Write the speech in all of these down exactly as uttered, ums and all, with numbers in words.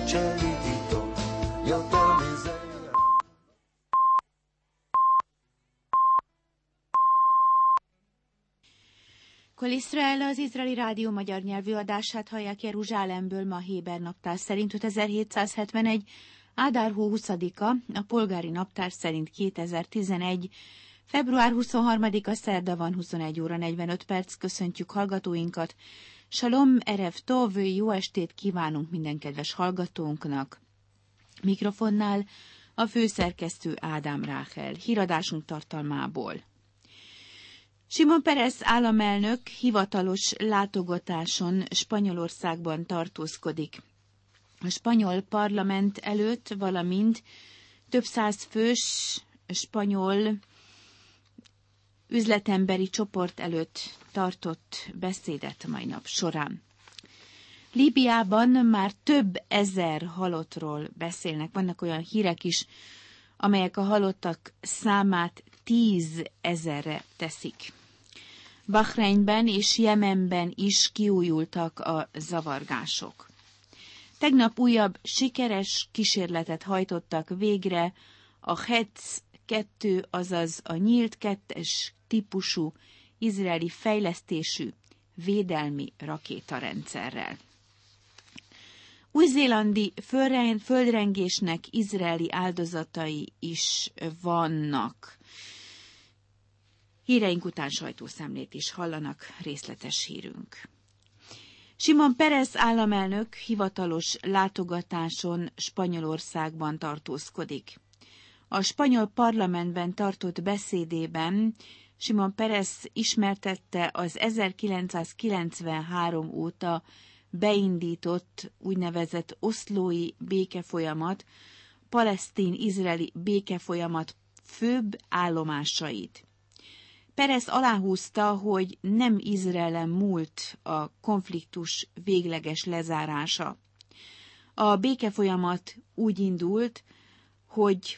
cieli di do, io te miseria. Kol Iszrael, az izraeli rádió magyar nyelvű adását hallják Jeruzsálemből ma Héber naptár szerint ötezer-hétszázhetvenegy, Ádár hó huszadika, a polgári naptár szerint kétezer-tizenegy, február huszonharmadika szerda van, huszonegy óra negyvenöt perc, köszöntjük hallgatóinkat. Salom, erev tov, jó estét kívánunk minden kedves hallgatónknak. Mikrofonnál a főszerkesztő Ádám Ráhel, híradásunk tartalmából. Simon Peres államelnök hivatalos látogatáson Spanyolországban tartózkodik. A spanyol parlament előtt, valamint több száz fős spanyol üzletemberi csoport előtt tartott beszédet mai nap során. Líbiában már több ezer halottról beszélnek. Vannak olyan hírek is, amelyek a halottak számát tízezerre teszik. Bahreinben és Jemenben is kiújultak a zavargások. Tegnap újabb sikeres kísérletet hajtottak végre a Hetz kettő, azaz a nyílt kettes típusú izraeli fejlesztésű védelmi rakétarendszerrel. Új-zélandi földrengésnek izraeli áldozatai is vannak. Híreink után sajtószemlét is hallanak, részletes hírünk. Simon Peres államelnök hivatalos látogatáson Spanyolországban tartózkodik. A spanyol parlamentben tartott beszédében Simon Peres ismertette az ezerkilencszázkilencvenhárom óta beindított úgynevezett oszlói békefolyamat, palesztin-izraeli békefolyamat főbb állomásait. Peres aláhúzta, hogy nem Izraelen múlt a konfliktus végleges lezárása. A békefolyamat úgy indult, hogy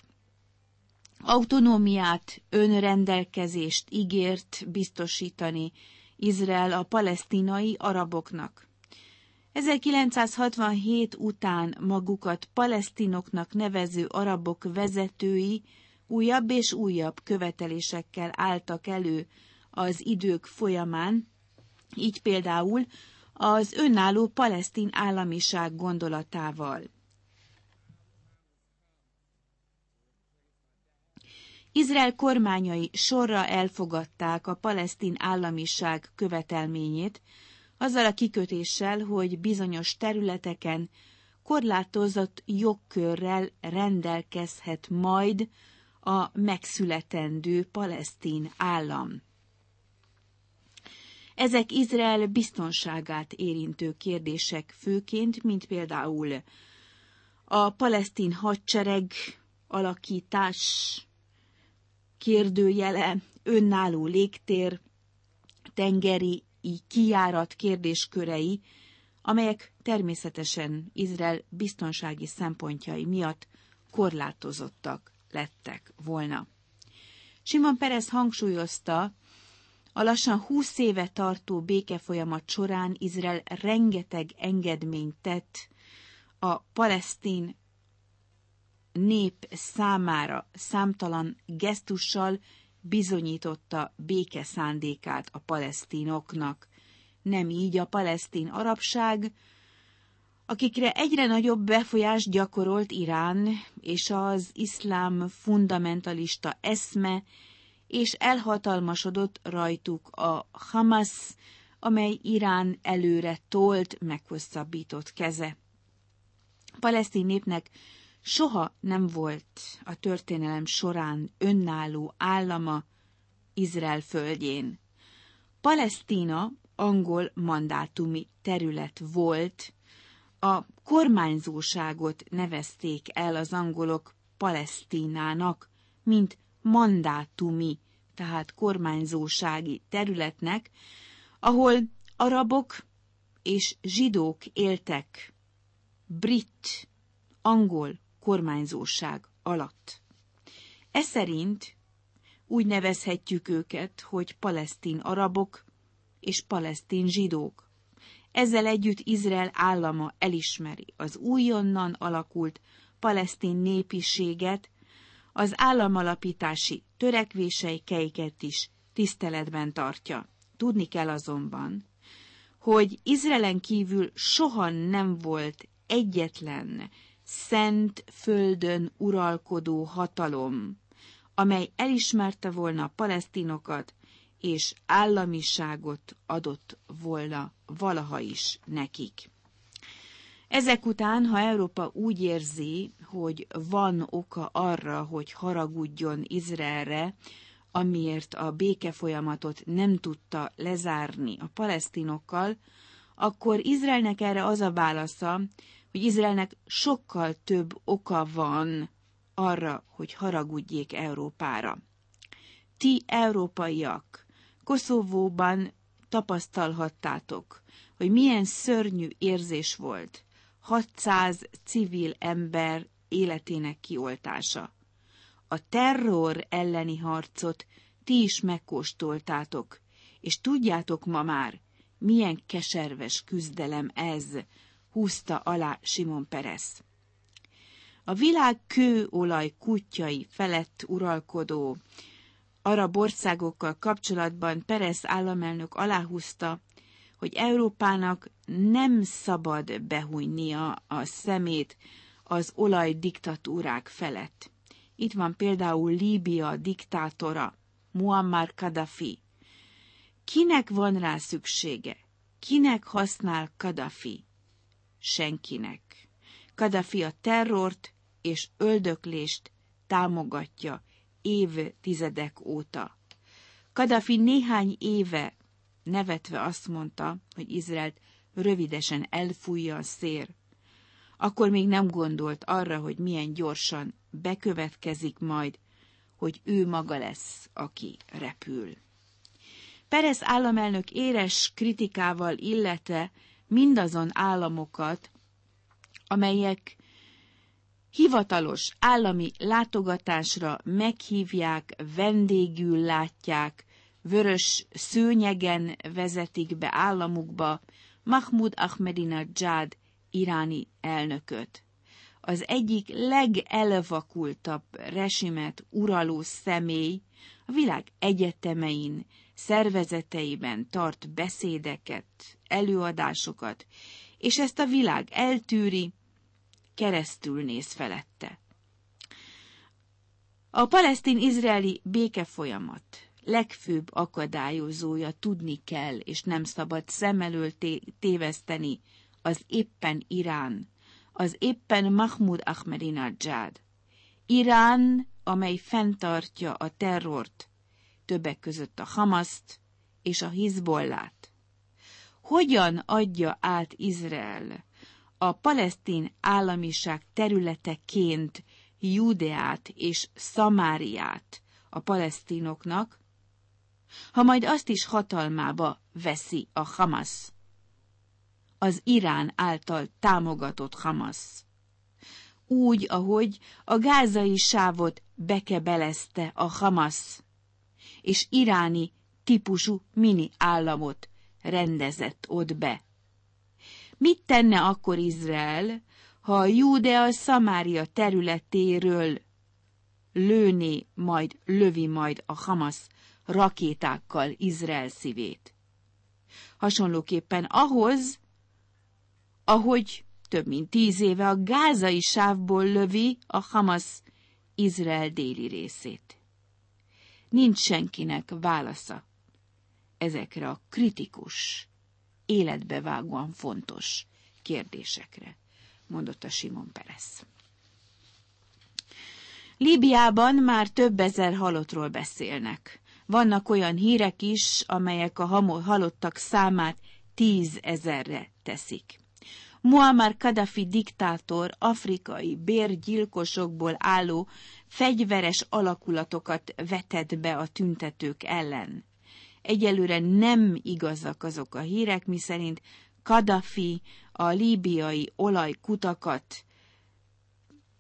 autonómiát, önrendelkezést ígért biztosítani Izrael a palesztinai araboknak. ezerkilencszázhatvanhét után magukat palesztinoknak nevező arabok vezetői újabb és újabb követelésekkel álltak elő az idők folyamán, így például az önálló palesztin államiság gondolatával. Izrael kormányai sorra elfogadták a palesztin államiság követelményét, azzal a kikötéssel, hogy bizonyos területeken korlátozott jogkörrel rendelkezhet majd a megszületendő palesztin állam. Ezek Izrael biztonságát érintő kérdések főként, mint például a palesztin hadsereg alakítás kérdőjele, önálló légtér, tengeri kijárat kérdéskörei, amelyek természetesen Izrael biztonsági szempontjai miatt korlátozottak lettek volna. Simon Peres hangsúlyozta, a lassan húsz éve tartó békefolyamat során Izrael rengeteg engedményt tett a palesztin nép számára, számtalan gesztussal bizonyította béke szándékát a palesztinoknak. Nem így a palesztin arabság, akikre egyre nagyobb befolyást gyakorolt Irán és az iszlám fundamentalista eszme, és elhatalmasodott rajtuk a Hamas, amely Irán előre tolt, meghosszabbított keze. A palesztin népnek soha nem volt a történelem során önálló állama Izrael földjén. Palesztina angol mandátumi terület volt, a kormányzóságot nevezték el az angolok Palesztinának, mint mandátumi, tehát kormányzósági területnek, ahol arabok és zsidók éltek brit, angol kormányzóság alatt. Ez szerint úgy nevezhetjük őket, hogy palesztin arabok és palesztin zsidók. Ezzel együtt Izrael állama elismeri az újonnan alakult palesztin népiséget, az államalapítási törekvéseiket is tiszteletben tartja. Tudni kell azonban, hogy Izraelen kívül soha nem volt egyetlen szent földön uralkodó hatalom, amely elismerte volna a palesztinokat, és államiságot adott volna valaha is nekik. Ezek után, ha Európa úgy érzi, hogy van oka arra, hogy haragudjon Izraelre, amiért a békefolyamatot nem tudta lezárni a palesztinokkal, akkor Izraelnek erre az a válasza, hogy Izraelnek sokkal több oka van arra, hogy haragudjék Európára. Ti, európaiak, Koszovóban tapasztalhattátok, hogy milyen szörnyű érzés volt hatszáz civil ember életének kioltása. A terror elleni harcot ti is megkóstoltátok, és tudjátok ma már, milyen keserves küzdelem ez, húzta alá Simon Peres. A világ kőolaj kutyai felett uralkodó arab országokkal kapcsolatban Peres államelnök aláhúzta, hogy Európának nem szabad behújnia a szemét az olajdiktatúrák felett. Itt van például Líbia diktátora, Muammar Kadhafi. Kinek van rá szüksége? Kinek használ Kadhafi? Senkinek. Kadhafi a terrort és öldöklést támogatja évtizedek óta. Kadhafi néhány éve nevetve azt mondta, hogy Izraelt rövidesen elfújja a szél. Akkor még nem gondolt arra, hogy milyen gyorsan bekövetkezik majd, hogy ő maga lesz, aki repül. Peres államelnök éres kritikával illette mindazon államokat, amelyek hivatalos állami látogatásra meghívják, vendégül látják, vörös szőnyegen vezetik be államukba Mahmud Ahmadinedzsad iráni elnököt. Az egyik legelvakultabb rezsimet uraló személy a világ egyetemein, szervezeteiben tart beszédeket, előadásokat, és ezt a világ eltűri, keresztül néz felette. A palesztin-izraeli békefolyamat legfőbb akadályozója tudni kell, és nem szabad szem elől téveszteni, az éppen Irán, az éppen Mahmud Ahmadinedzsad. Irán, amely fenntartja a terrort, többek között a Hamaszt és a Hizbollát. Hogyan adja át Izrael a palesztin államiság területeként Judeát és Szamáriát a palesztinoknak, ha majd azt is hatalmába veszi a Hamasz, az Irán által támogatott Hamasz, úgy, ahogy a gázai sávot bekebelezte a Hamasz, és iráni típusú mini államot rendezett ott be. Mit tenne akkor Izrael, ha a Júdea Szamária területéről lőné, majd lövi majd a Hamasz rakétákkal Izrael szívét? Hasonlóképpen ahhoz, ahogy több mint tíz éve a gázai sávból lövi a Hamasz Izrael déli részét. Nincs senkinek válasza ezekre a kritikus, életbevágóan fontos kérdésekre, mondotta Simon Peres. Líbiában már több ezer halottról beszélnek. Vannak olyan hírek is, amelyek a halottak számát tízezerre teszik. Muammar Kadhafi diktátor afrikai bérgyilkosokból álló fegyveres alakulatokat vetett be a tüntetők ellen. Egyelőre nem igazak azok a hírek, miszerint Kadhafi a líbiai olajkutakat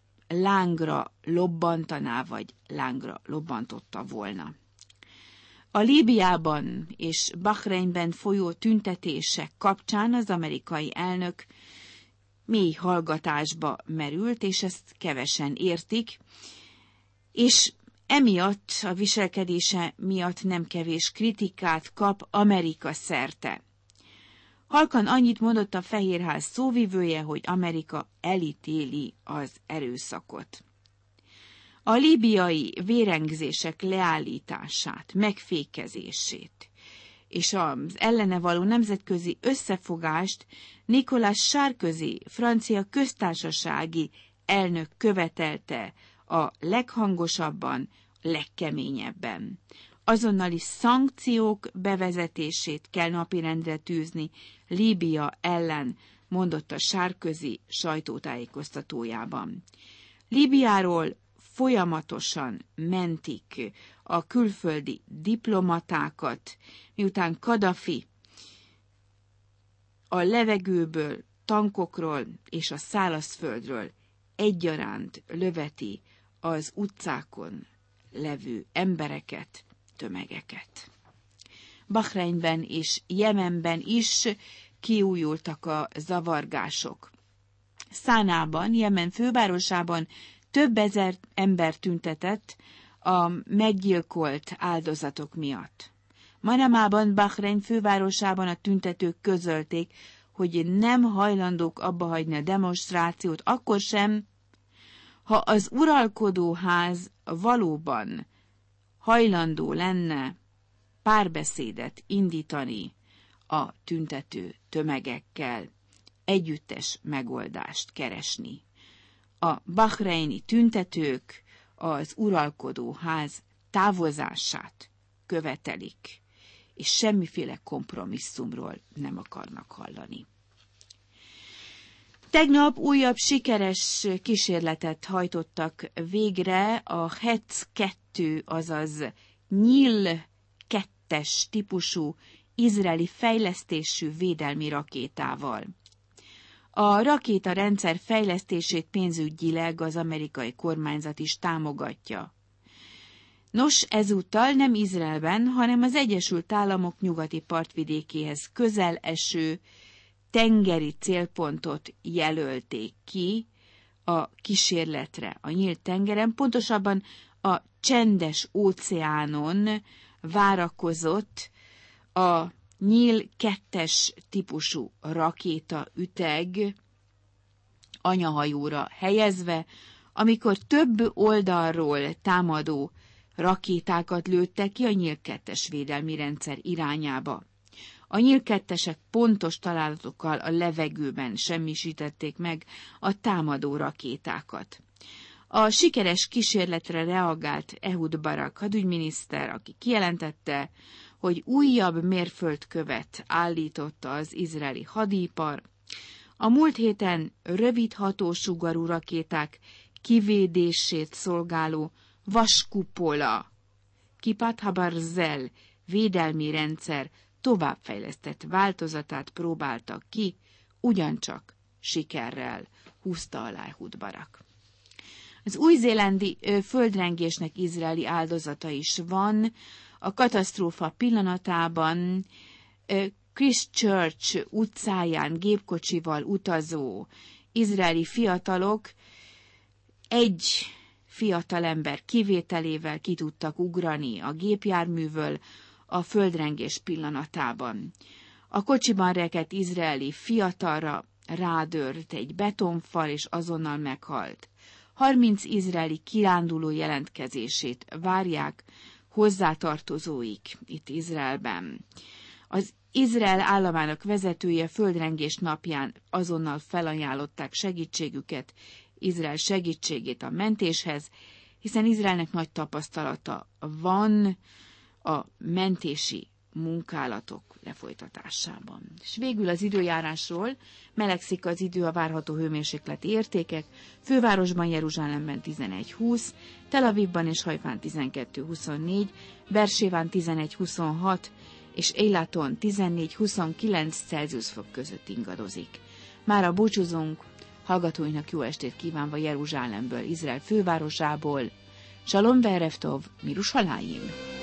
lángra lobbantaná, vagy lángra lobbantotta volna. A Líbiában és Bahreinben folyó tüntetések kapcsán az amerikai elnök mély hallgatásba merült, és ezt kevesen értik, és emiatt, a viselkedése miatt nem kevés kritikát kap Amerika szerte. Halkan annyit mondott a Fehérház szóvivője, hogy Amerika elítéli az erőszakot. A líbiai vérengzések leállítását, megfékezését és az ellene való nemzetközi összefogást Nicolas Sarkozy, francia köztársasági elnök követelte a leghangosabban, legkeményebben. Azonnali szankciók bevezetését kell napirendre tűzni Líbia ellen, mondotta Sarkozy sajtótájékoztatójában. Líbiáról folyamatosan mentik a külföldi diplomatákat, miután Kadhafi a levegőből, tankokról és a szárazföldről egyaránt löveti az utcákon levő embereket, tömegeket. Bahreinben és Jemenben is kiújultak a zavargások. Szánában, Jemen fővárosában több ezer ember tüntetett a meggyilkolt áldozatok miatt. Manamában, Bahrein fővárosában a tüntetők közölték, hogy nem hajlandók abbahagyni a demonstrációt, akkor sem, ha az uralkodóház valóban hajlandó lenne párbeszédet indítani a tüntető tömegekkel, együttes megoldást keresni. A bahreini tüntetők az uralkodóház távozását követelik, és semmiféle kompromisszumról nem akarnak hallani. Tegnap újabb sikeres kísérletet hajtottak végre a Hetz kettő, azaz Nyíl kettes típusú izraeli fejlesztésű védelmi rakétával. A rakétarendszer fejlesztését pénzügyileg az amerikai kormányzat is támogatja. Nos, ezúttal nem Izraelben, hanem az Egyesült Államok nyugati partvidékéhez közel eső tengeri célpontot jelölték ki a kísérletre. A nyílt tengeren, pontosabban a Csendes óceánon várakozott a Nyíl kettes típusú rakéta üteg anyahajóra helyezve, amikor több oldalról támadó rakétákat lőttek ki a Nyíl kettes védelmi rendszer irányába. A Nyíl kettesek pontos találatokkal a levegőben semmisítették meg a támadó rakétákat. A sikeres kísérletre reagált Ehud Barak hadügyminiszter, aki kijelentette, hogy újabb mérföldkövet állította az izraeli hadipar. A múlt héten rövid hatósugarú rakéták kivédését szolgáló vaskupola, Kipát Habarzel védelmi rendszer továbbfejlesztett változatát próbáltak ki, ugyancsak sikerrel, húzta alá Ehud Barak. Az új-zélandi földrengésnek izraeli áldozata is van. A katasztrófa pillanatában Christchurch utcáján gépkocsival utazó izraeli fiatalok egy fiatalember kivételével ki tudtak ugrani a gépjárművől a földrengés pillanatában. A kocsiban rekedt izraeli fiatalra rádört egy betonfal, és azonnal meghalt. harminc izraeli kiránduló jelentkezését várják hozzátartozóik itt Izraelben. Az Izrael államának vezetője földrengés napján azonnal felajánlották segítségüket, Izrael segítségét a mentéshez, hiszen Izraelnek nagy tapasztalata van a mentési munkálatok lefolytatásában. És végül az időjárásról: melegszik az idő, a várható hőmérsékleti értékek, fővárosban Jeruzsálemben tizenegy húsz, Tel Avivban és Hajfán tizenkettő huszonnégy, Beerséván tizenegy huszonhat, és Eilaton tizennégy huszonkilenc Celsius fok között ingadozik. Mára búcsúzunk, hallgatóinknak jó estét kívánva Jeruzsálemből, Izrael fővárosából. Shalom ve'erev tov, Mirushalayim!